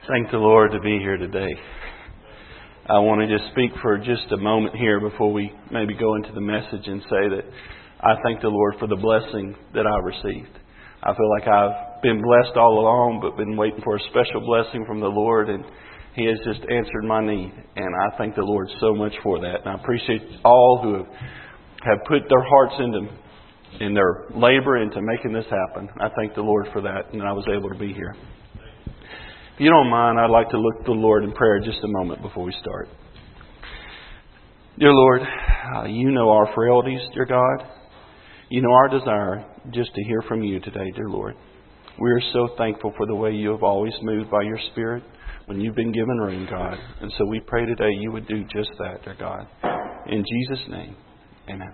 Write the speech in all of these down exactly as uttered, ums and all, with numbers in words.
Thank the Lord to be here today. I want to just speak for just a moment here before we maybe go into the message and say that I thank the Lord for the blessing that I received. I feel like I've been blessed all along, but been waiting for a special blessing from the Lord, and He has just answered my need. And I thank the Lord so much for that. And I appreciate all who have, have put their hearts into in their labor into making this happen. I thank the Lord for that, and I was able to be here. If you don't mind, I'd like to look to the Lord in prayer just a moment before we start. Dear Lord, uh, you know our frailties, dear God. You know our desire just to hear from you today, dear Lord. We are so thankful for the way you have always moved by your Spirit when you've been given room, God. And so we pray today you would do just that, dear God. In Jesus' name, amen.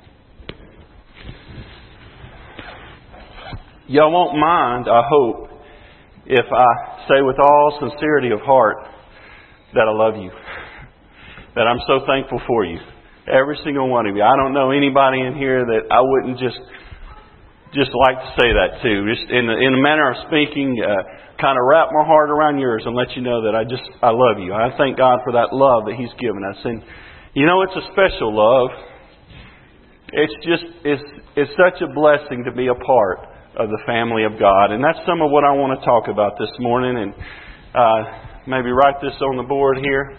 Y'all won't mind, I hope, if I say with all sincerity of heart that I love you. That I'm so thankful for you. Every single one of you. I don't know anybody in here that I wouldn't just just like to say that to. Just in a, in a manner of speaking, uh, kind of wrap my heart around yours and let you know that I just, I love you. I thank God for that love that He's given us. And you know, it's a special love. It's just, it's, it's such a blessing to be a part of the family of God. And that's some of what I want to talk about this morning. And uh, maybe write this on the board here.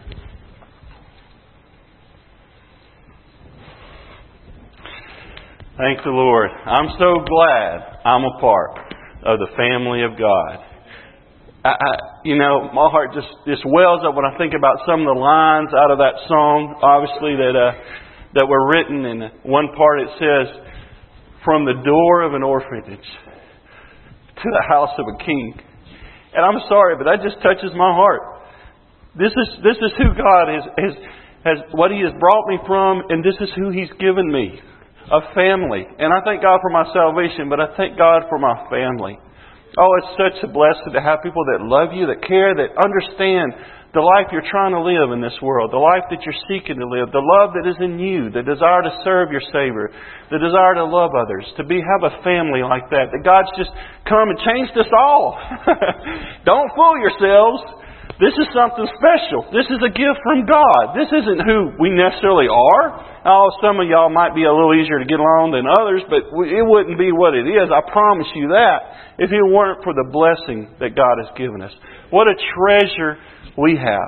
Thank the Lord. I'm so glad I'm a part of the family of God. I, I, you know, my heart just, just wells up when I think about some of the lines out of that song, obviously, that uh, that were written. In one part it says, "From the door of an orphanage to the house of a king." And I'm sorry, but that just touches my heart. This is this is who God has, has, has what He has brought me from, and this is who He's given me. A family. And I thank God for my salvation, but I thank God for my family. Oh, it's such a blessing to have people that love you, that care, that understand the life you're trying to live in this world, the life that you're seeking to live, the love that is in you, the desire to serve your Savior, the desire to love others, to be have a family like that, that God's just come and changed us all. Don't fool yourselves. This is something special. This is a gift from God. This isn't who we necessarily are. Oh, some of y'all might be a little easier to get along than others, but it wouldn't be what it is. I promise you that, if it weren't for the blessing that God has given us. What a treasure we have.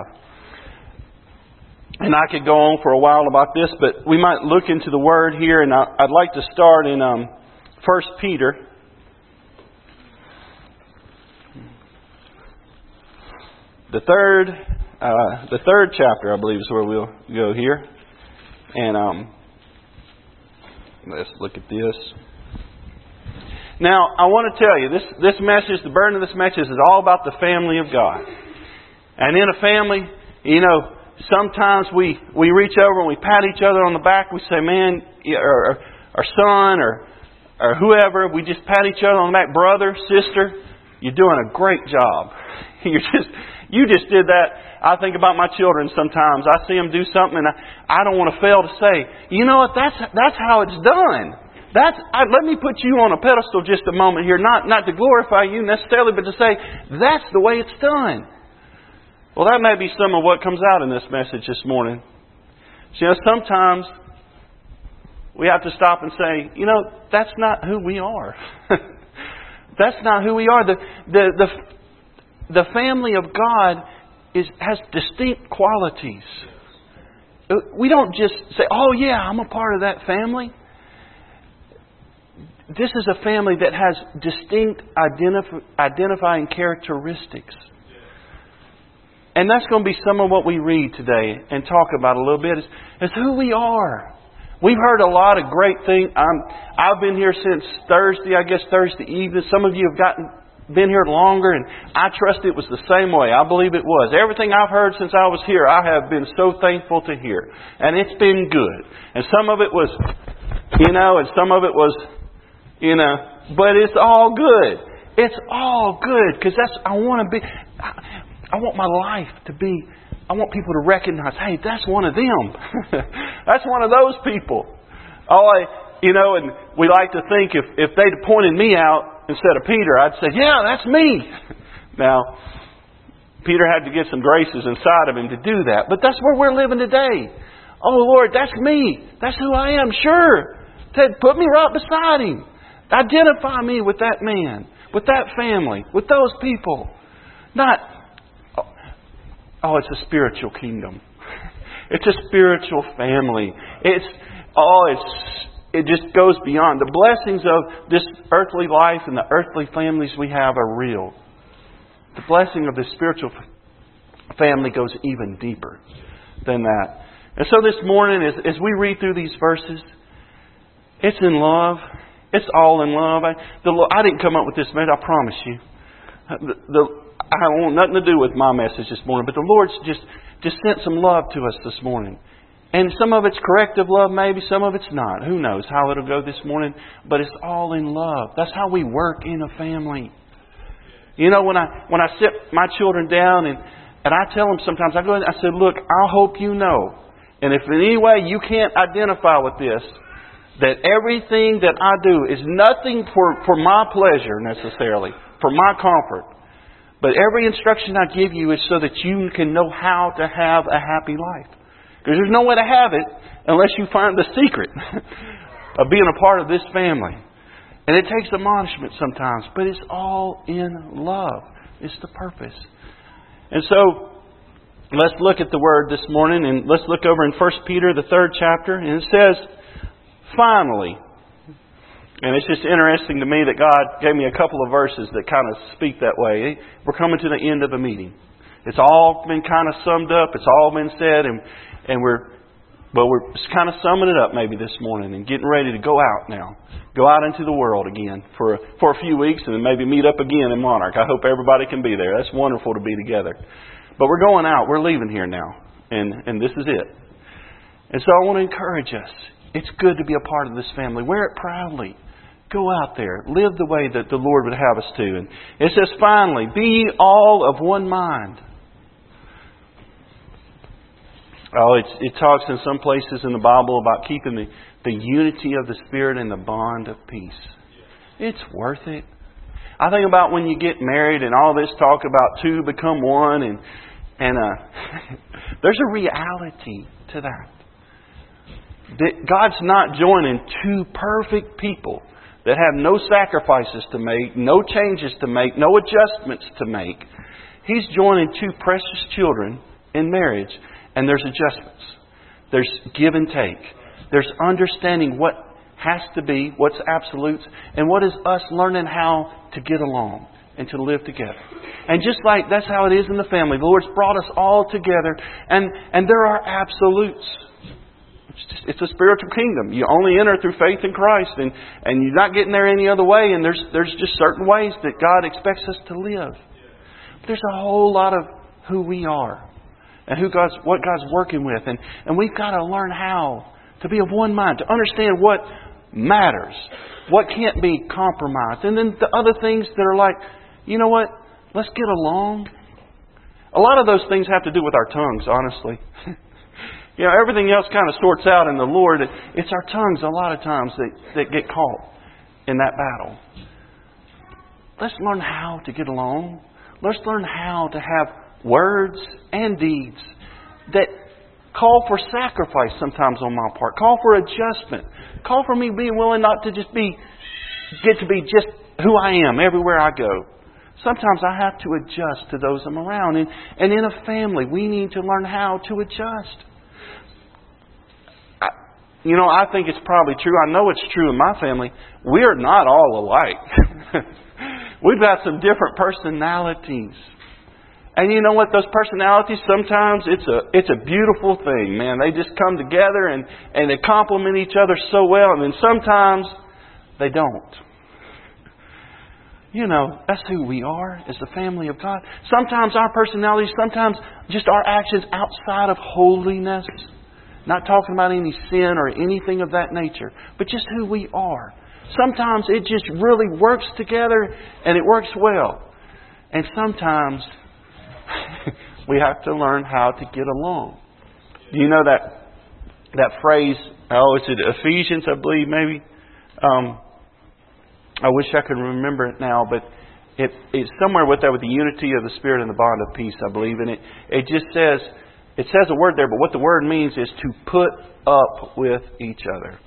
And I could go on for a while about this, but we might look into the Word here, and I'd like to start in um, First Peter. The third, uh, the third chapter, I believe, is where we'll go here. And um, let's look at this. Now, I want to tell you, this, this message, the burden of this message is all about the family of God. And in a family, you know, sometimes we, we reach over and we pat each other on the back. We say, man, or, or son, or, or whoever, we just pat each other on the back. Brother, sister, you're doing a great job. You're just... You just did that. I think about my children sometimes. I see them do something and I, I don't want to fail to say, you know what, that's that's how it's done. That's I, let me put you on a pedestal just a moment here. Not, not to glorify you necessarily, but to say, that's the way it's done. Well, that may be some of what comes out in this message this morning. So, you know, sometimes we have to stop and say, you know, that's not who we are. That's not who we are. The the the The family of God is has distinct qualities. We don't just say, oh yeah, I'm a part of that family. This is a family that has distinct identif- identifying characteristics. And that's going to be some of what we read today and talk about a little bit, is, is who we are. We've heard a lot of great things. I'm, I've been here since Thursday, I guess Thursday evening. Some of you have gotten... been here longer, and I trust it was the same way. I believe it was. Everything I've heard since I was here, I have been so thankful to hear. And it's been good. And some of it was, you know, and some of it was, you know, but it's all good. It's all good, because that's, I want to be, I, I want my life to be, I want people to recognize, hey, that's one of them. That's one of those people. Oh, I, you know, and we like to think if, if they'd pointed me out instead of Peter, I'd say, yeah, that's me. Now, Peter had to get some graces inside of him to do that. But that's where we're living today. Oh, Lord, that's me. That's who I am. Sure. Ted, put me right beside Him. Identify me with that man, with that family, with those people. Not, oh, it's a spiritual kingdom. It's a spiritual family. It's, oh, it's, it just goes beyond. The blessings of this earthly life and the earthly families we have are real. The blessing of this spiritual family goes even deeper than that. And so this morning, as, as we read through these verses, it's in love. It's all in love. I, the, I didn't come up with this message, I promise you. The, the, I want nothing to do with my message this morning, but the Lord's just, just sent some love to us this morning. And some of it's corrective love, maybe. Some of it's not. Who knows how it'll go this morning. But it's all in love. That's how we work in a family. You know, when I when I sit my children down and, and I tell them sometimes, I go in, I said, look, I hope you know. And if in any way you can't identify with this, that everything that I do is nothing for, for my pleasure necessarily, for my comfort. But every instruction I give you is so that you can know how to have a happy life. Because there's no way to have it unless you find the secret of being a part of this family. And it takes admonishment sometimes, but it's all in love. It's the purpose. And so, let's look at the Word this morning, and let's look over in First Peter, the third chapter, and it says, finally. And it's just interesting to me that God gave me a couple of verses that kind of speak that way. We're coming to the end of a meeting. It's all been kind of summed up. It's all been said, and and we're But we're kind of summing it up maybe this morning and getting ready to go out now. Go out into the world again for, for a few weeks and then maybe meet up again in Monarch. I hope everybody can be there. That's wonderful to be together. But we're going out. We're leaving here now. And, and this is it. And so I want to encourage us. It's good to be a part of this family. Wear it proudly. Go out there. Live the way that the Lord would have us to. And it says, finally, be all of one mind. Oh, it's, it talks in some places in the Bible about keeping the, the unity of the Spirit and the bond of peace. It's worth it. I think about when you get married and all this talk about two become one, and and uh, there's a reality to that. That God's not joining two perfect people that have no sacrifices to make, no changes to make, no adjustments to make. He's joining two precious children in marriage. And there's adjustments. There's give and take. There's understanding what has to be, what's absolutes, and what is us learning how to get along and to live together. And just like that's how it is in the family. The Lord's brought us all together, and, and there are absolutes. It's, just, it's a spiritual kingdom. You only enter through faith in Christ, and, and you're not getting there any other way, and there's, there's just certain ways that God expects us to live. But there's a whole lot of who we are. And who God's, what God's working with. And, and we've got to learn how to be of one mind. To understand what matters. What can't be compromised. And then the other things that are like, you know what? Let's get along. A lot of those things have to do with our tongues, honestly. You know, everything else kind of sorts out in the Lord. It's our tongues a lot of times that, that get caught in that battle. Let's learn how to get along. Let's learn how to have words and deeds that call for sacrifice sometimes on my part. Call for adjustment. Call for me being willing not to just be, get to be just who I am everywhere I go. Sometimes I have to adjust to those I'm around. And, and in a family, we need to learn how to adjust. I, you know, I think it's probably true. I know it's true in my family. We're not all alike. We've got some different personalities. And you know what? Those personalities, sometimes it's a it's a beautiful thing, man. They just come together and, and they complement each other so well. And then sometimes they don't. You know, that's who we are as the family of God. Sometimes our personalities, sometimes just our actions outside of holiness. Not talking about any sin or anything of that nature, but just who we are. Sometimes it just really works together and it works well. And sometimes we have to learn how to get along. Do you know that that phrase? Oh, it's in Ephesians, I believe, maybe. Um, I wish I could remember it now, but it, it's somewhere with that with the unity of the Spirit and the bond of peace, I believe. And it, it just says, it says a word there, but what the word means is to put up with each other.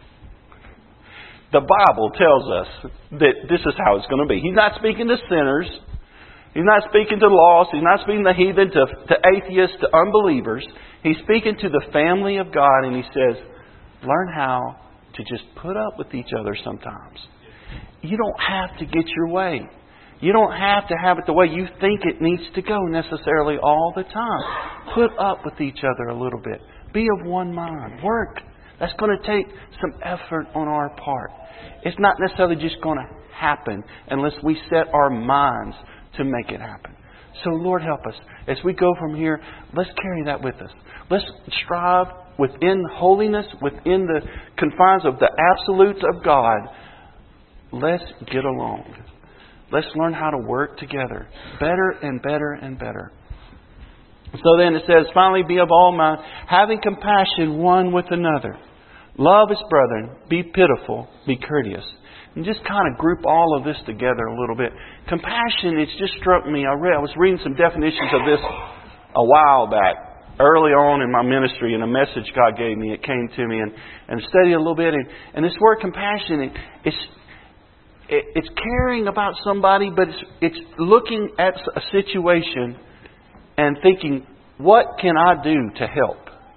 The Bible tells us that this is how it's going to be. He's not speaking to sinners. He's not speaking to the lost. He's not speaking to heathen, to, to atheists, to unbelievers. He's speaking to the family of God, and He says, learn how to just put up with each other sometimes. You don't have to get your way. You don't have to have it the way you think it needs to go necessarily all the time. Put up with each other a little bit. Be of one mind. Work. That's going to take some effort on our part. It's not necessarily just going to happen unless we set our minds to make it happen. So Lord, help us. As we go from here, let's carry that with us. Let's strive within holiness, within the confines of the absolutes of God. Let's get along. Let's learn how to work together better and better and better. So then it says, finally be of all mind, having compassion one with another. Love his brethren, be pitiful, be courteous. And just kind of group all of this together a little bit. Compassion, it's just struck me. I read, I was reading some definitions of this a while back, early on in my ministry, and a message God gave me. It came to me, and, and studied a little bit. And, and this word compassion, it, it's it, it's caring about somebody, but it's it's looking at a situation and thinking, what can I do to help?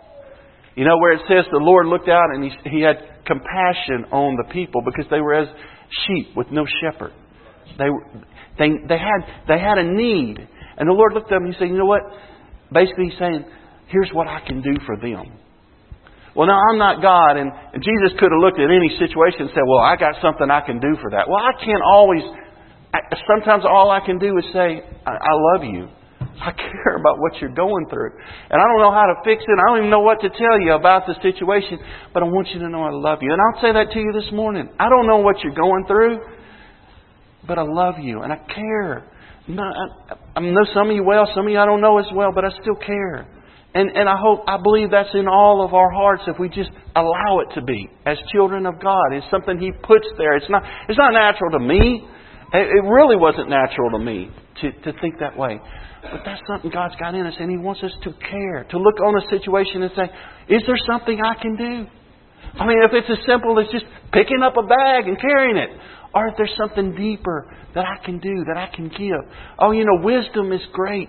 You know, where it says the Lord looked out and He, he had compassion on the people because they were as sheep with no shepherd. They they they had they had a need, and the Lord looked at them and He said, "You know what?" Basically, He's saying, "Here's what I can do for them." Well, now I'm not God, and, and Jesus could have looked at any situation and said, "Well, I got something I can do for that." Well, I can't always. I, sometimes all I can do is say, I, "I love you. I care about what you're going through. And I don't know how to fix it. I don't even know what to tell you about the situation. But I want you to know I love you." And I'll say that to you this morning. I don't know what you're going through, but I love you and I care. I, I know some of you well, some of you I don't know as well, but I still care. And and I hope, I believe that's in all of our hearts if we just allow it to be as children of God. It's something He puts there. It's not it's not natural to me. It really wasn't natural to me to, to think that way. But that's something God's got in us, and He wants us to care, to look on a situation and say, is there something I can do? I mean, if it's as simple as just picking up a bag and carrying it, or if there's something deeper that I can do, that I can give. Oh, you know, wisdom is great,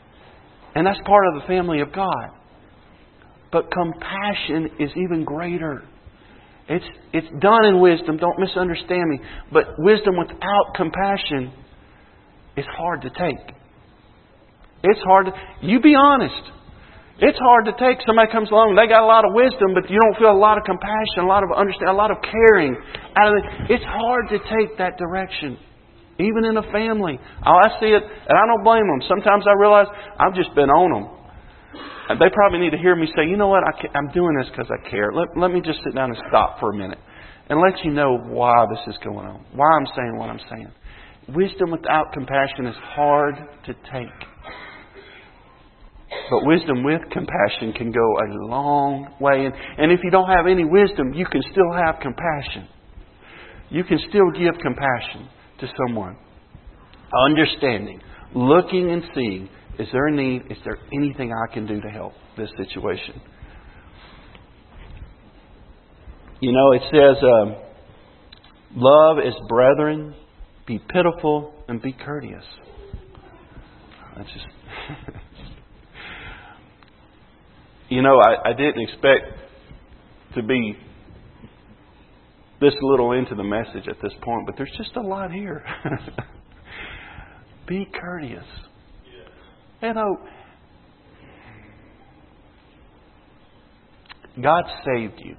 and that's part of the family of God. But compassion is even greater. It's it's done in wisdom. Don't misunderstand me. But wisdom without compassion is hard to take. It's hard to... You be honest. It's hard to take. Somebody comes along, they got a lot of wisdom, but you don't feel a lot of compassion, a lot of understanding, a lot of caring out of it. It's hard to take that direction. Even in a family. Oh, I see it, and I don't blame them. Sometimes I realize I've just been on them. And they probably need to hear me say, you know what, I ca- I'm doing this because I care. Let, let me just sit down and stop for a minute and let you know why this is going on. Why I'm saying what I'm saying. Wisdom without compassion is hard to take. But wisdom with compassion can go a long way. And, and if you don't have any wisdom, you can still have compassion. You can still give compassion to someone. Understanding. Looking and seeing. Is there a need? Is there anything I can do to help this situation? You know, it says, um, love as brethren, be pitiful, and be courteous. That's just... You know, I, I didn't expect to be this little into the message at this point, but there's just a lot here. Be courteous. You know, God saved you.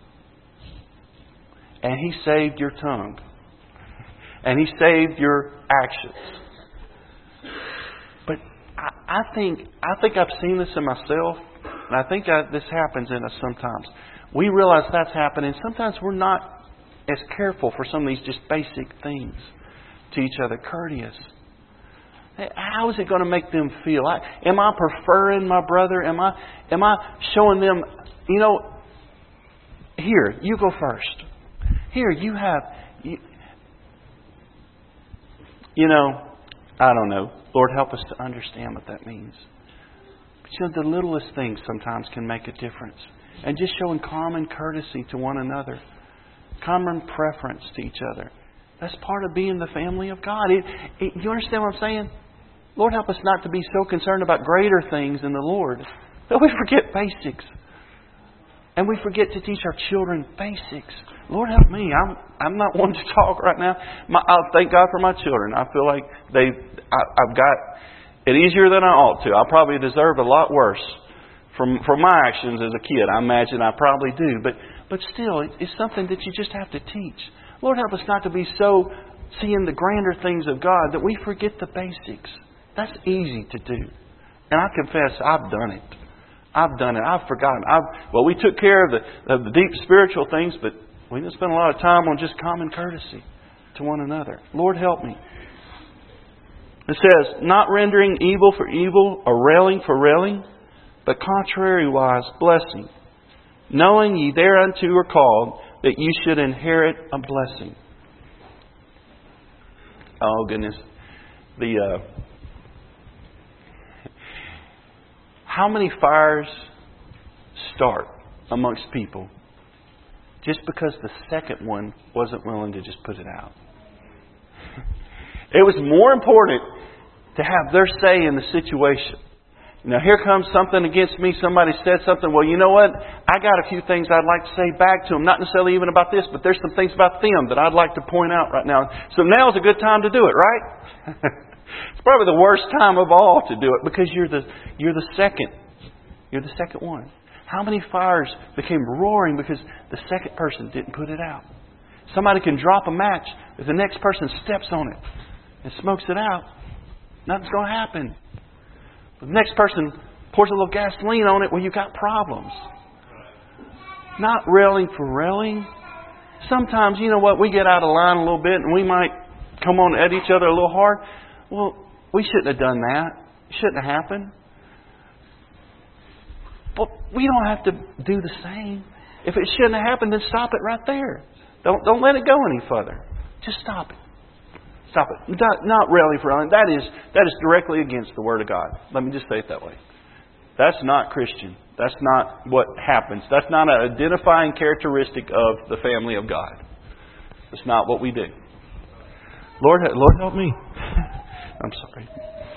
And He saved your tongue. And He saved your actions. But I, I think I think I've seen this in myself. And I think I, this happens in us sometimes. We realize that's happening. Sometimes we're not as careful for some of these just basic things to each other. Courteous. How is it going to make them feel? I, am I preferring my brother? Am I am I showing them, you know, here, you go first. Here, you have, you, you know, I don't know. Lord, help us to understand what that means. But you know, the littlest things sometimes can make a difference. And just showing common courtesy to one another. Common preference to each other. That's part of being the family of God. It, it, you understand what I'm saying? Lord, help us not to be so concerned about greater things in the Lord that we forget basics. And we forget to teach our children basics. Lord, help me. I'm I'm not one to talk right now. My, I thank God for my children. I feel like they I, I've got it easier than I ought to. I probably deserve a lot worse from for my actions as a kid. I imagine I probably do. But but still, it, it's something that you just have to teach. Lord, help us not to be so seeing the grander things of God that we forget the basics. That's easy to do. And I confess, I've done it. I've done it. I've forgotten. I've, well, we took care of the, of the deep spiritual things, but we didn't spend a lot of time on just common courtesy to one another. Lord, help me. It says, not rendering evil for evil or railing for railing, but contrariwise blessing, knowing ye thereunto are called, that you should inherit a blessing. Oh, goodness. The uh, how many fires start amongst people just because the second one wasn't willing to just put it out? It was more important to have their say in the situation. Now, here comes something against me. Somebody said something. Well, you know what? I got a few things I'd like to say back to them. Not necessarily even about this, but there's some things about them that I'd like to point out right now. So now's a good time to do it, right? It's probably the worst time of all to do it because you're the you're the second. You're the second one. How many fires became roaring because the second person didn't put it out? Somebody can drop a match if the next person steps on it and smokes it out. Nothing's going to happen. The next person pours a little gasoline on it, well, you've got problems. Not railing for railing. Sometimes, you know what, we get out of line a little bit and we might come on at each other a little hard. Well, we shouldn't have done that. It shouldn't have happened. But we don't have to do the same. If it shouldn't have happened, then stop it right there. Don't don't let it go any further. Just stop it. Stop it. Not, not railing for railing. That is, that is directly against the Word of God. Let me just say it that way. That's not Christian. That's not what happens. That's not an identifying characteristic of the family of God. That's not what we do. Lord, Lord help me. I'm sorry.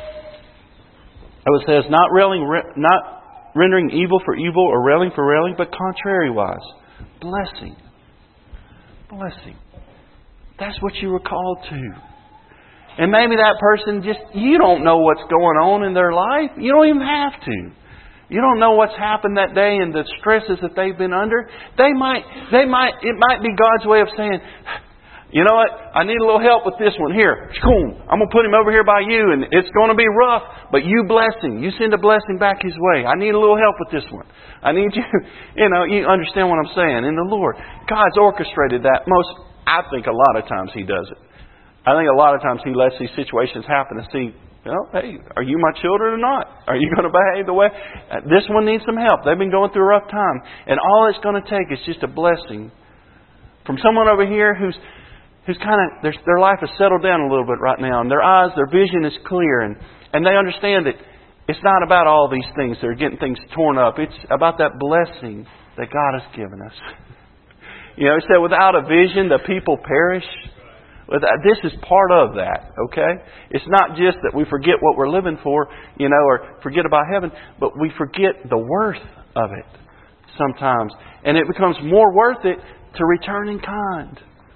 It says, not railing, not rendering evil for evil or railing for railing, but contrariwise, blessing. Blessing. That's what you were called to. And maybe that person just, you don't know what's going on in their life. You don't even have to. You don't know what's happened that day and the stresses that they've been under. They might, they might, it might be God's way of saying, you know what, I need a little help with this one. Here, I'm going to put him over here by you and it's going to be rough, but you bless him. You send a blessing back his way. I need a little help with this one. I need you, you know, you understand what I'm saying. In the Lord, God's orchestrated that most, I think a lot of times He does it. I think a lot of times He lets these situations happen to see, well, hey, are you my children or not? Are you going to behave the way? Uh, this one needs some help. They've been going through a rough time. And all it's going to take is just a blessing from someone over here who's who's kind of, their, their life has settled down a little bit right now. And their eyes, their vision is clear. And, and they understand that it's not about all these things that are getting things torn up. It's about that blessing that God has given us. You know, He said, without a vision, the people perish. This is part of that, okay? It's not just that we forget what we're living for, you know, or forget about heaven, but we forget the worth of it sometimes. And it becomes more worth it to return in kind.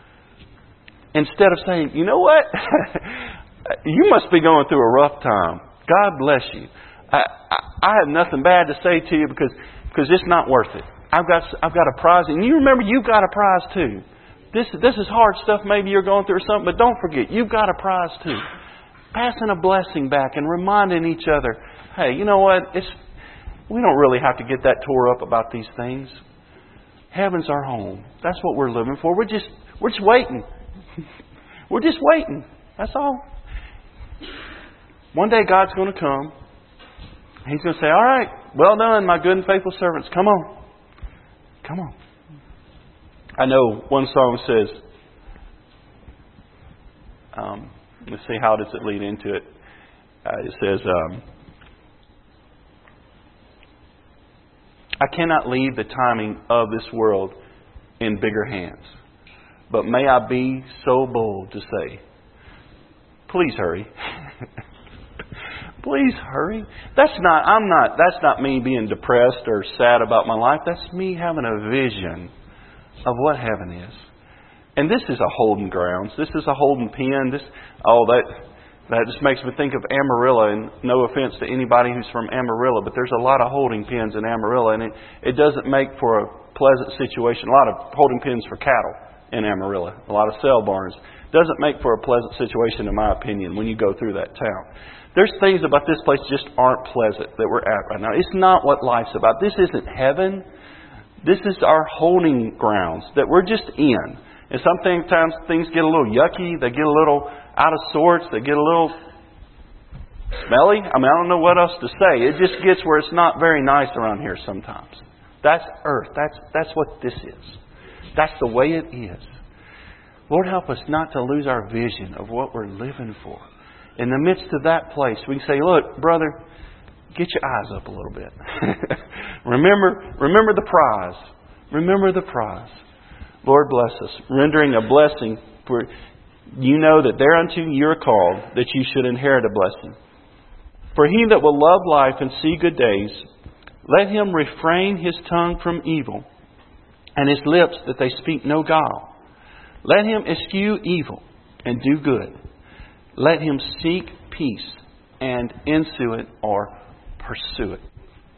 Instead of saying, you know what? You must be going through a rough time. God bless you. I, I, I have nothing bad to say to you because, because it's not worth it. I've got I've got a prize. And you remember, you've got a prize too. This, this is hard stuff. Maybe you're going through something, but don't forget, you've got a prize too. Passing a blessing back and reminding each other, hey, you know what? It's we don't really have to get that tore up about these things. Heaven's our home. That's what we're living for. We're just we're just waiting. We're just waiting. That's all. One day God's going to come. He's going to say, all right, well done, my good and faithful servants. Come on. Come on. I know one song says, um, let's see, how does it lead into it? Uh, it says, um, I cannot leave the timing of this world in bigger hands. But may I be so bold to say, please hurry. Please hurry. That's not, I'm not, that's not me being depressed or sad about my life. That's me having a vision of what heaven is. And this is a holding grounds. This is a holding pen. This, oh, that, that just makes me think of Amarillo. And no offense to anybody who's from Amarillo, but there's a lot of holding pens in Amarillo, and it, it doesn't make for a pleasant situation. A lot of holding pens for cattle in Amarillo. A lot of cell barns. Doesn't make for a pleasant situation, in my opinion, when you go through that town. There's things about this place just aren't pleasant that we're at right now. It's not what life's about. This isn't heaven. This is our holding grounds that we're just in. And sometimes things get a little yucky. They get a little out of sorts. They get a little smelly. I mean, I don't know what else to say. It just gets where it's not very nice around here sometimes. That's earth. That's, that's what this is. That's the way it is. Lord, help us not to lose our vision of what we're living for. In the midst of that place, we can say, look, brother, get your eyes up a little bit. remember, remember the prize. Remember the prize. Lord, bless us, rendering a blessing, for you know that thereunto you are called, that you should inherit a blessing. For he that will love life and see good days, let him refrain his tongue from evil, and his lips that they speak no guile. Let him eschew evil and do good. Let him seek peace and ensue it or pursue it.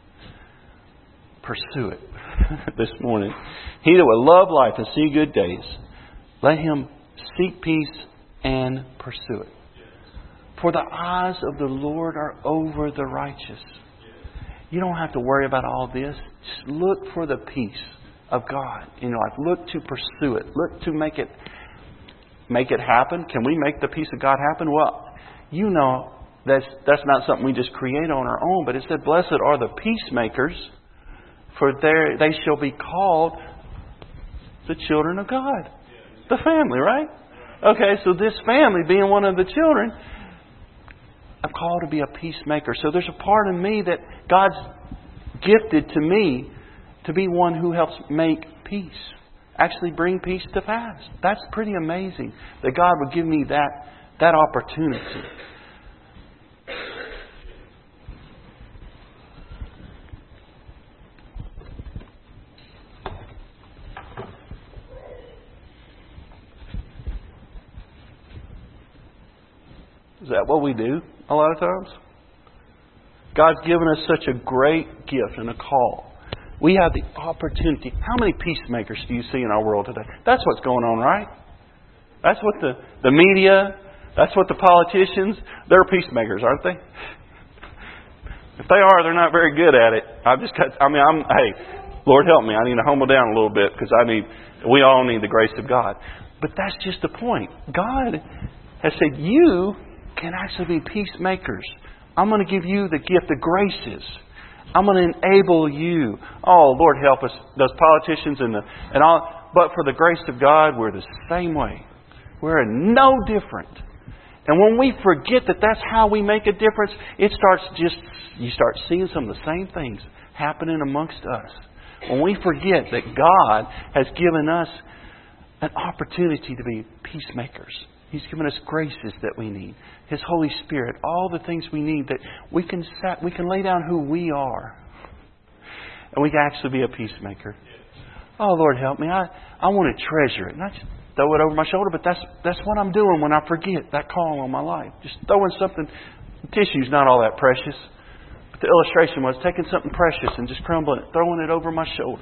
Pursue it this morning. He that will love life and see good days, let him seek peace and pursue it. For the eyes of the Lord are over the righteous. You don't have to worry about all this. Just look for the peace of God in your life. Look to pursue it. Look to make it make it happen. Can we make the peace of God happen? Well, you know that's that's not something we just create on our own. But it said, "Blessed are the peacemakers, for there they shall be called the children of God." The family, right? Okay, so this family, being one of the children, I'm called to be a peacemaker. So there's a part of me that God's gifted to me to be one who helps make peace. Actually bring peace to pass. That's pretty amazing that God would give me that, that opportunity. Is that what we do a lot of times? God's given us such a great gift and a call. We have the opportunity. How many peacemakers do you see in our world today? That's what's going on, right? That's what the, the media, that's what the politicians, they're peacemakers, aren't they? If they are, they're not very good at it. I've just got, I mean, I'm, hey, Lord help me. I need to humble down a little bit because I need, we all need the grace of God. But that's just the point. God has said, you can actually be peacemakers. I'm going to give you the gift of graces. I'm going to enable you. Oh, Lord, help us. Those politicians and the and all. But for the grace of God, we're the same way. We're no different. And when we forget that that's how we make a difference, it starts just, you start seeing some of the same things happening amongst us. When we forget that God has given us an opportunity to be peacemakers. He's given us graces that we need. His Holy Spirit, all the things we need that we can set, we can lay down who we are. And we can actually be a peacemaker. Oh, Lord, help me. I, I want to treasure it. Not just throw it over my shoulder, but that's that's what I'm doing when I forget that call on my life. Just throwing something. Tissue's not all that precious. But the illustration was taking something precious and just crumbling it, throwing it over my shoulder.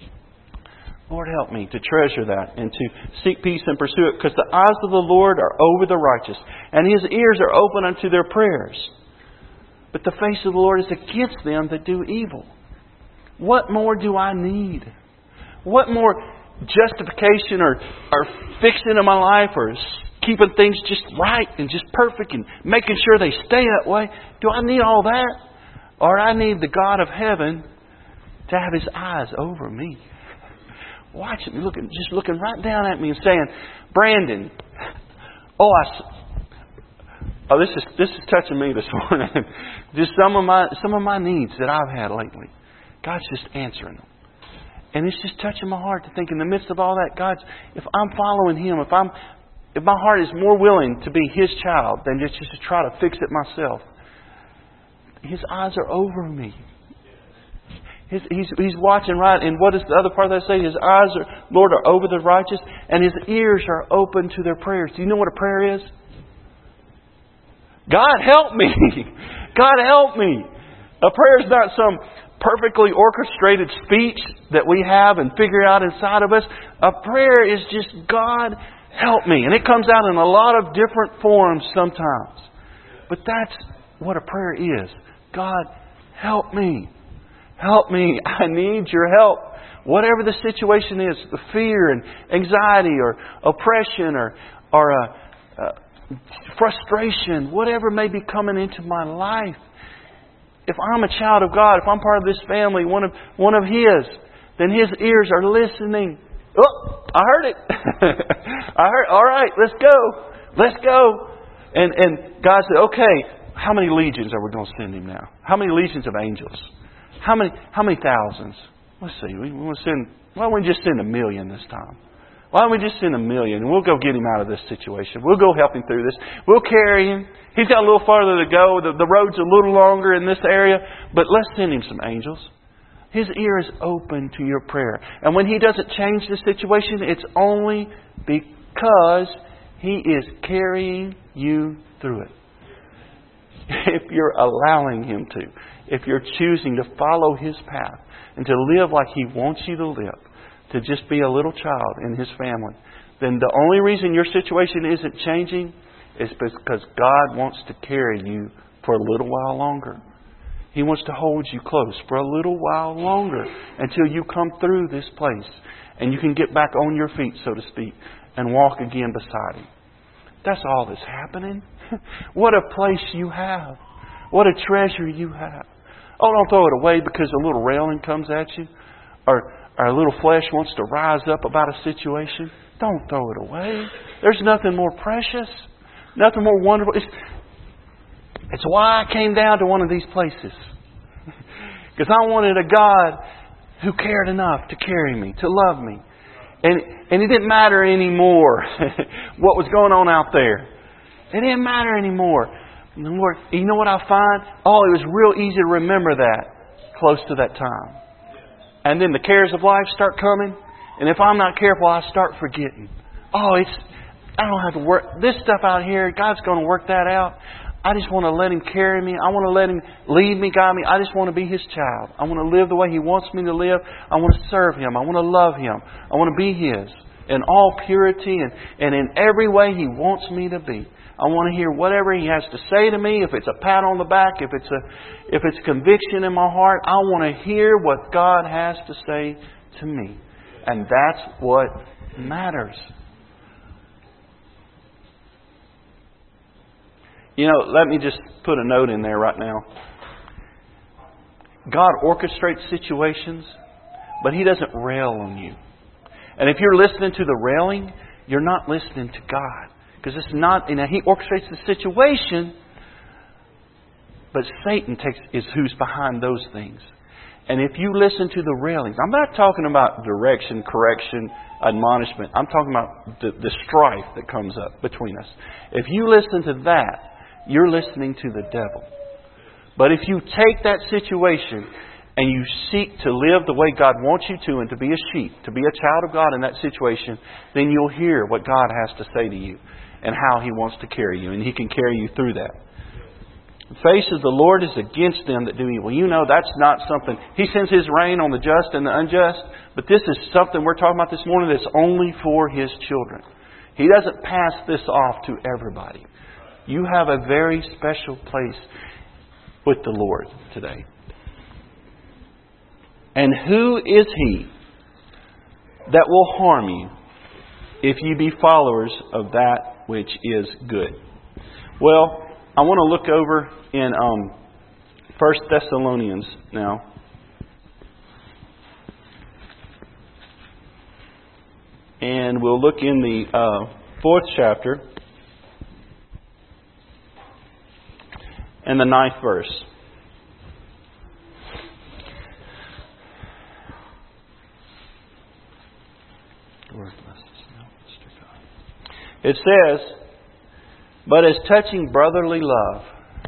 Lord, help me to treasure that and to seek peace and pursue it, because the eyes of the Lord are over the righteous, and His ears are open unto their prayers. But the face of the Lord is against them that do evil. What more do I need? What more justification or, or fixing in my life or keeping things just right and just perfect and making sure they stay that way? Do I need all that? Or I need the God of heaven to have His eyes over me? Watching me, looking, just looking right down at me and saying, Brandon, oh, I, Oh, this is this is touching me this morning. Just some of my some of my needs that I've had lately. God's just answering them. And it's just touching my heart to think in the midst of all that, God's, if I'm following Him, if I'm, if my heart is more willing to be His child than just, just to try to fix it myself, His eyes are over me. His, he's, he's watching right. And what does the other part of that say? His eyes are, Lord, are over the righteous, and His ears are open to their prayers. Do you know what a prayer is? God help me. God help me. A prayer is not some perfectly orchestrated speech that we have and figure out inside of us. A prayer is just, God help me. And it comes out in a lot of different forms sometimes. But that's what a prayer is. God help me. Help me. I need your help. Whatever the situation is, the fear and anxiety or oppression or, or uh, uh, frustration, whatever may be coming into my life. If I'm a child of God, if I'm part of this family, one of one of His, then His ears are listening. Oh, I heard it. I heard. All right, let's go. Let's go. And and God said, okay, how many legions are we going to send Him now? How many legions of angels? How many how many thousands? Let's see. We, we want to send. Why don't we just send a million this time? Why don't we just send a million and we'll go get him out of this situation? We'll go help him through this. We'll carry him. He's got a little farther to go. The, the road's a little longer in this area. But let's send him some angels. His ear is open to your prayer. And when He doesn't change the situation, it's only because He is carrying you through it. If you're allowing Him to. If you're choosing to follow His path and to live like He wants you to live. To just be a little child in His family, then the only reason your situation isn't changing is because God wants to carry you for a little while longer. He wants to hold you close for a little while longer until you come through this place and you can get back on your feet, so to speak, and walk again beside Him. That's all that's happening. What a place you have. What a treasure you have. Oh, don't throw it away because a little railing comes at you. Or our little flesh wants to rise up about a situation. Don't throw it away. There's nothing more precious. Nothing more wonderful. It's, it's why I came down to one of these places. Because I wanted a God who cared enough to carry me, to love me. And, and it didn't matter anymore what was going on out there. It didn't matter anymore. And the Lord, you know what I find? Oh, it was real easy to remember that close to that time. And then the cares of life start coming. And if I'm not careful, I start forgetting. Oh, it's I don't have to work this stuff out here. God's going to work that out. I just want to let Him carry me. I want to let Him lead me, guide me. I just want to be His child. I want to live the way He wants me to live. I want to serve Him. I want to love Him. I want to be His in all purity and, and in every way He wants me to be. I want to hear whatever He has to say to me. If it's a pat on the back, if it's a if it's conviction in my heart, I want to hear what God has to say to me. And that's what matters. You know, let me just put a note in there right now. God orchestrates situations, but He doesn't rail on you. And if you're listening to the railing, you're not listening to God. Because it's not, you know, He orchestrates the situation, but Satan takes is who's behind those things. And if you listen to the railings, I'm not talking about direction, correction, admonishment. I'm talking about the, the strife that comes up between us. If you listen to that, you're listening to the devil. But if you take that situation and you seek to live the way God wants you to and to be a sheep, to be a child of God in that situation, then you'll hear what God has to say to you and how He wants to carry you. And He can carry you through that. The face of the Lord is against them that do evil. You know that's not something... He sends His rain on the just and the unjust. But this is something we're talking about this morning that's only for His children. He doesn't pass this off to everybody. You have a very special place with the Lord today. And who is He that will harm you if you be followers of that which is good? Well, I want to look over in um, First Thessalonians now. And we'll look in the uh, fourth chapter. and the ninth verse. It says, but as touching brotherly love.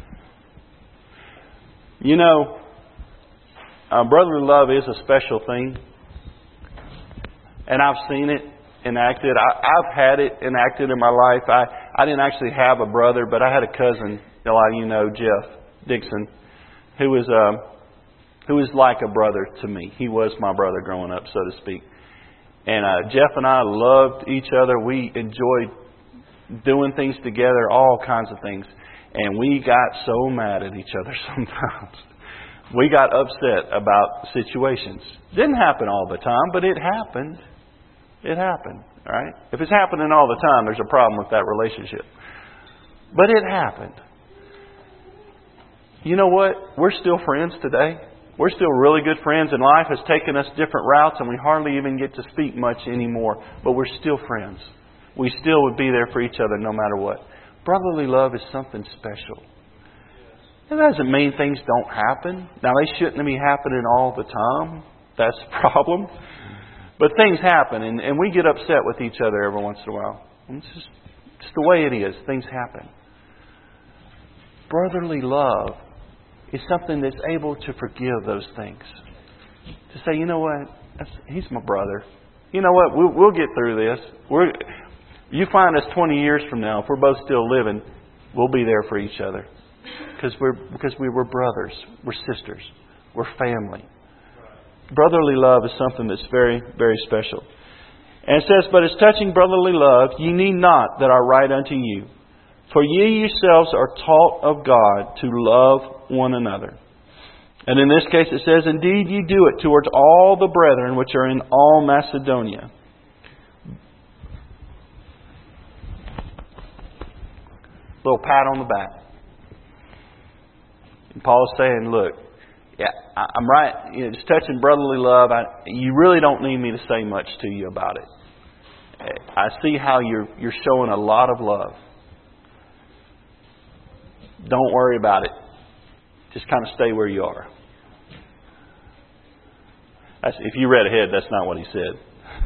You know, uh, brotherly love is a special thing. And I've seen it enacted. I, I've had it enacted in my life. I, I didn't actually have a brother, but I had a cousin, a lot of you know, Jeff Dixon, who was, uh, who was like a brother to me. He was my brother growing up, so to speak. And uh, Jeff and I loved each other. We enjoyed doing things together, all kinds of things. And we got so mad at each other sometimes. We got upset about situations. Didn't happen all the time, but it happened. It happened, right? If it's happening all the time, there's a problem with that relationship. But it happened. You know what? We're still friends today. We're still really good friends, and life has taken us different routes, and we hardly even get to speak much anymore. But we're still friends. We still would be there for each other no matter what. Brotherly love is something special. It doesn't mean things don't happen. Now, they shouldn't be happening all the time. That's the problem. But things happen, and, and we get upset with each other every once in a while. It's just it's the way it is. Things happen. Brotherly love is something that's able to forgive those things. To say, you know what? That's, he's my brother. You know what? We'll, we'll get through this. We're, you find us twenty years from now, if we're both still living, we'll be there for each other. Because we're because we were brothers. We're sisters. We're family. Brotherly love is something that's very, very special. And it says, but as touching brotherly love, ye need not that I write unto you. For ye yourselves are taught of God to love one another. And in this case it says, indeed ye do it towards all the brethren which are in all Macedonia. Little pat on the back. And Paul's saying, look, yeah, I, I'm right. You know, just touching brotherly love. I, you really don't need me to say much to you about it. I see how you're you're showing a lot of love. Don't worry about it. Just kind of stay where you are. That's, if you read ahead, that's not what he said.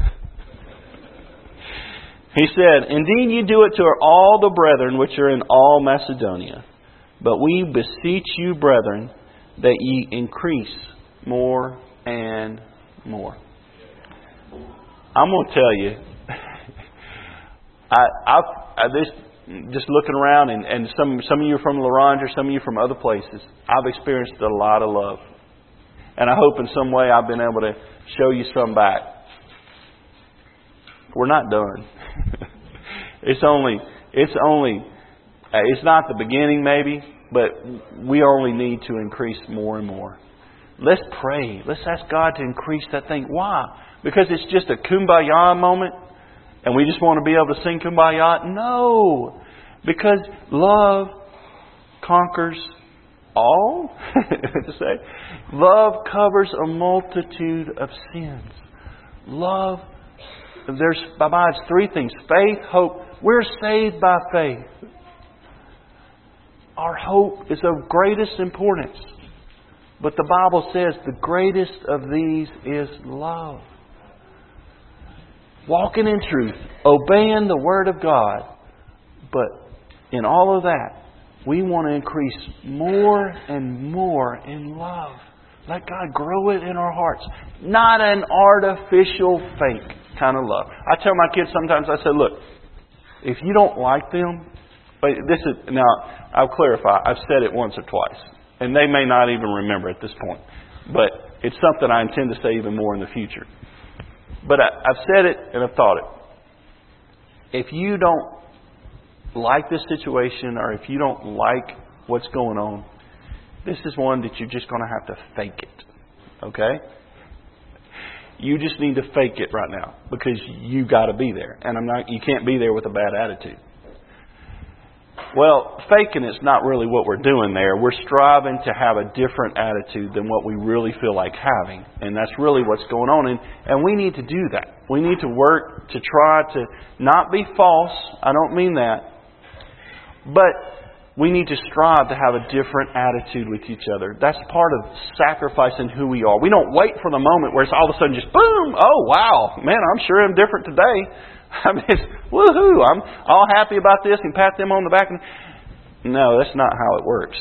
He said, indeed you do it to all the brethren which are in all Macedonia. But we beseech you, brethren, that ye increase more and more. I'm going to tell you, I, I've, I, this, just looking around, and, and some some of you are from La Ronge, or some of you from other places, I've experienced a lot of love. And I hope in some way I've been able to show you some back. We're not done. It's only, it's only, it's not the beginning maybe, but we only need to increase more and more. Let's pray. Let's ask God to increase that thing. Why? Because it's just a kumbaya moment and we just want to be able to sing kumbaya? No. Because love conquers all. to say, love covers a multitude of sins. Love, there's provides three things. Faith, hope. We're saved by faith. Our hope is of greatest importance. But the Bible says the greatest of these is love. Walking in truth, obeying the Word of God. But in all of that, we want to increase more and more in love. Let God grow it in our hearts. Not an artificial, fake kind of love. I tell my kids sometimes, I say, look, if you don't like them, but this is, now, I'll clarify. I've said it once or twice. And they may not even remember at this point. But it's something I intend to say even more in the future. But I, I've said it and I've thought it. If you don't like this situation, or if you don't like what's going on, this is one that you're just going to have to fake it. Okay? You just need to fake it right now. Because you got to be there. And I'm not. You can't be there with a bad attitude. Well, faking it's not really what we're doing there. We're striving to have a different attitude than what we really feel like having. And that's really what's going on. And, and we need to do that. We need to work to try to not be false. I don't mean that. But We need to strive to have a different attitude with each other. That's part of sacrificing who we are. We don't wait for the moment where it's all of a sudden just boom, oh wow, man, I'm sure I'm different today. I mean, it's, woohoo, I'm all happy about this and pat them on the back. No, that's not how it works.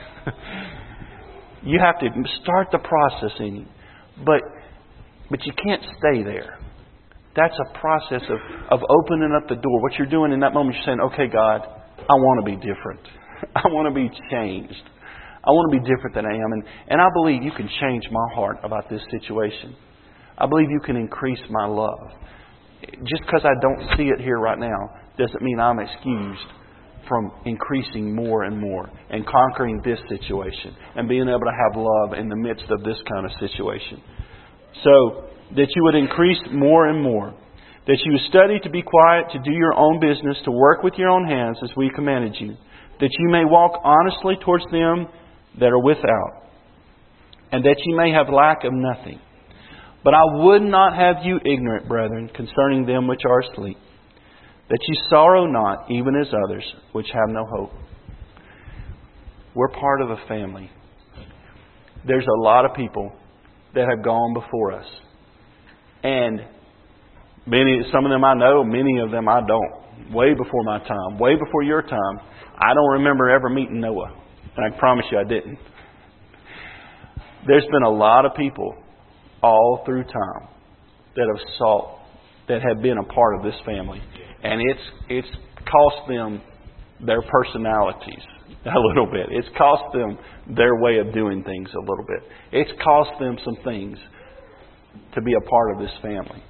You have to start the process in you. But, but you can't stay there. That's a process of, of opening up the door. What you're doing in that moment, you're saying, okay, God, I want to be different. I want to be changed. I want to be different than I am. And, and I believe you can change my heart about this situation. I believe you can increase my love. Just because I don't see it here right now doesn't mean I'm excused from increasing more and more and conquering this situation and being able to have love in the midst of this kind of situation. So, that you would increase more and more. That you would study to be quiet, to do your own business, to work with your own hands as we commanded you. That you may walk honestly towards them that are without. And that you may have lack of nothing. But I would not have you ignorant, brethren, concerning them which are asleep. That you sorrow not, even as others, which have no hope. We're part of a family. There's a lot of people that have gone before us. And many, some of them I know, many of them I don't. Way before my time. Way before your time. I don't remember ever meeting Noah. And I promise you I didn't. There's been a lot of people all through time that have sought, that have been a part of this family. And it's it's cost them their personalities a little bit. It's cost them their way of doing things a little bit. It's cost them some things to be a part of this family.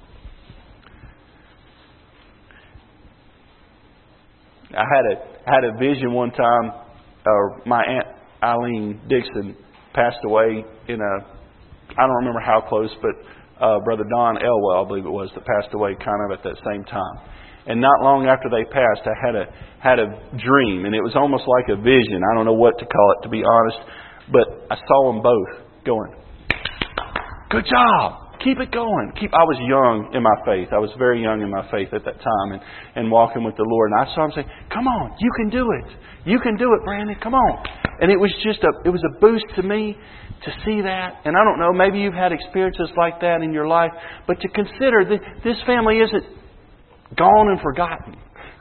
I had a I had a vision one time. Uh, my Aunt Eileen Dixon passed away in a, I don't remember how close, but uh, Brother Don Elwell, I believe it was, that passed away kind of at that same time. And not long after they passed, I had a had a dream, and it was almost like a vision. I don't know what to call it, to be honest, but I saw them both going, "Good job! Keep it going." Keep. I was young in my faith. I was very young in my faith at that time, and, and walking with the Lord. And I saw him say, "Come on, you can do it. You can do it, Brandon. Come on." And it was just a it was a boost to me to see that. And I don't know, maybe you've had experiences like that in your life, but to consider that this family isn't gone and forgotten.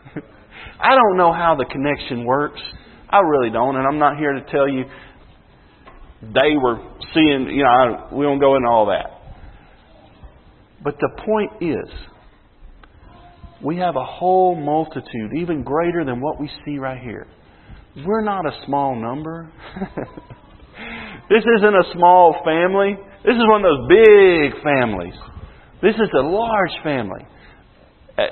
I don't know how the connection works. I really don't, and I'm not here to tell you they were seeing. You know, I, we don't go into all that. But the point is, we have a whole multitude, even greater than what we see right here. We're not a small number. This isn't a small family. This is one of those big families. This is a large family. Uh,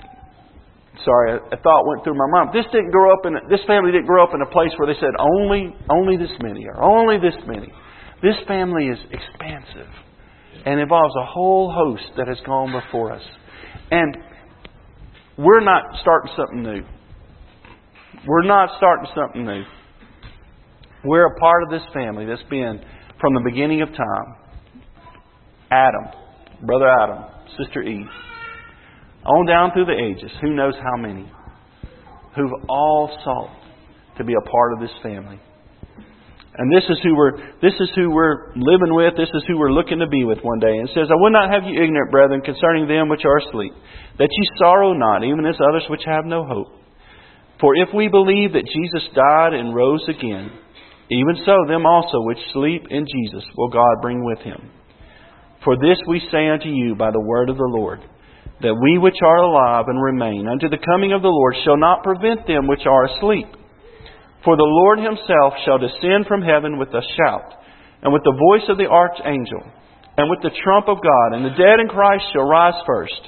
sorry, a thought went through my mind. This didn't grow up in. This family didn't grow up in a place where they said only, only this many or only this many. This family is expansive. And involves a whole host that has gone before us. And we're not starting something new. We're not starting something new. We're a part of this family that's been from the beginning of time. Adam, Brother Adam, Sister Eve, on down through the ages, who knows how many, who've all sought to be a part of this family. And this is who we're this is who we're living with. This is who we're looking to be with one day. And it says, "I would not have you ignorant, brethren, concerning them which are asleep, that ye sorrow not, even as others which have no hope. For if we believe that Jesus died and rose again, even so them also which sleep in Jesus will God bring with him. For this we say unto you by the word of the Lord, that we which are alive and remain unto the coming of the Lord shall not prevent them which are asleep. For the Lord himself shall descend from heaven with a shout, and with the voice of the archangel, and with the trump of God, and the dead in Christ shall rise first.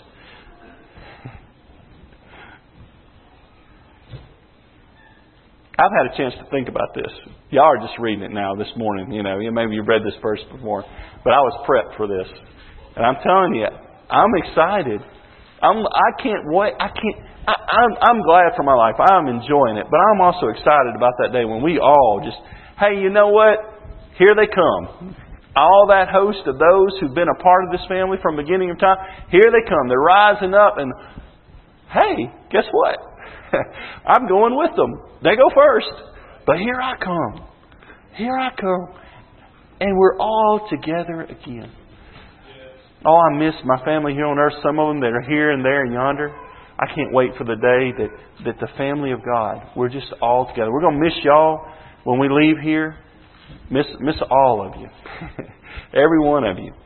I've had a chance to think about this. Y'all are just reading it now this morning. You know, maybe you've read this verse before, but I was prepped for this, and I'm telling you, I'm excited. I'm. I can't wait. I can't. I, I'm, I'm glad for my life. I'm enjoying it. But I'm also excited about that day when we all just, hey, you know what? Here they come. All that host of those who've been a part of this family from the beginning of time, here they come. They're rising up and, hey, guess what? I'm going with them. They go first. But here I come. Here I come. And we're all together again. Oh, I miss my family here on earth. Some of them that are here and there and yonder. I can't wait for the day that, that the family of God, we're just all together. We're going to miss y'all when we leave here. Miss, miss all of you. Every one of you.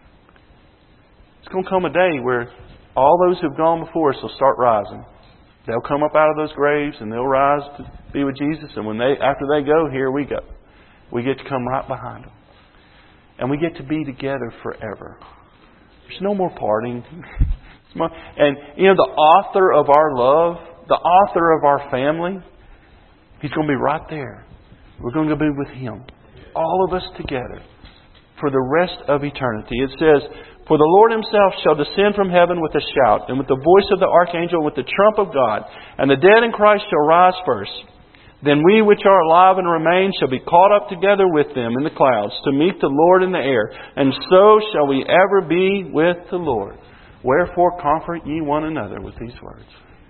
It's going to come a day where all those who've gone before us will start rising. They'll come up out of those graves and they'll rise to be with Jesus. And when they, after they go, here we go. We get to come right behind them. And we get to be together forever. There's no more parting. And, you know, the author of our love, the author of our family, He's going to be right there. We're going to be with Him. All of us together for the rest of eternity. It says, "For the Lord Himself shall descend from heaven with a shout, and with the voice of the archangel, and with the trump of God. And the dead in Christ shall rise first. Then we which are alive and remain shall be caught up together with them in the clouds to meet the Lord in the air. And so shall we ever be with the Lord. Wherefore comfort ye one another," with these words.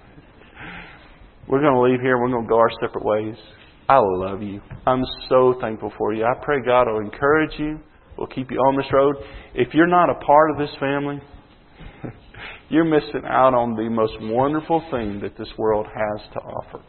We're going to leave here. We're going to go our separate ways. I love you. I'm so thankful for you. I pray God will encourage you. Will keep you on this road. If you're not a part of this family, you're missing out on the most wonderful thing that this world has to offer.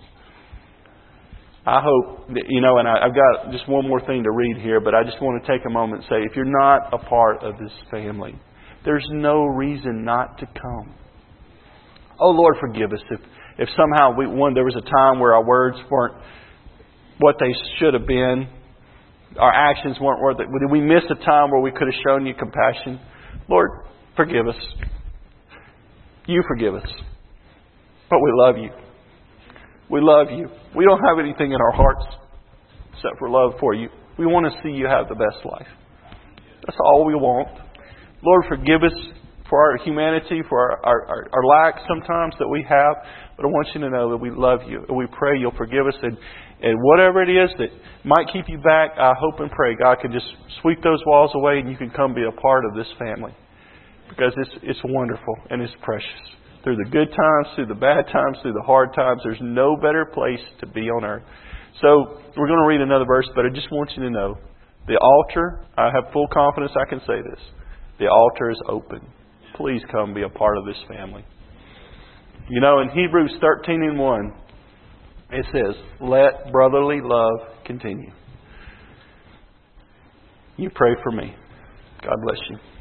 I hope that, you know, and I, I've got just one more thing to read here, but I just want to take a moment and say, if you're not a part of this family, there's no reason not to come. Oh, Lord, forgive us if, if somehow we, one, there was a time where our words weren't what they should have been. Our actions weren't worth it. Did we miss a time where we could have shown you compassion? Lord, forgive us. You forgive us. But we love you. We love you. We don't have anything in our hearts except for love for you. We want to see you have the best life. That's all we want. Lord, forgive us for our humanity, for our, our, our, our lack sometimes that we have. But I want you to know that we love you. And we pray you'll forgive us. And, and whatever it is that might keep you back, I hope and pray God can just sweep those walls away and you can come be a part of this family. Because it's, it's wonderful and it's precious. Through the good times, through the bad times, through the hard times, there's no better place to be on earth. So we're going to read another verse, but I just want you to know the altar, I have full confidence I can say this. The altar is open. Please come be a part of this family. You know, in Hebrews thirteen and one, it says, "Let brotherly love continue." You pray for me. God bless you.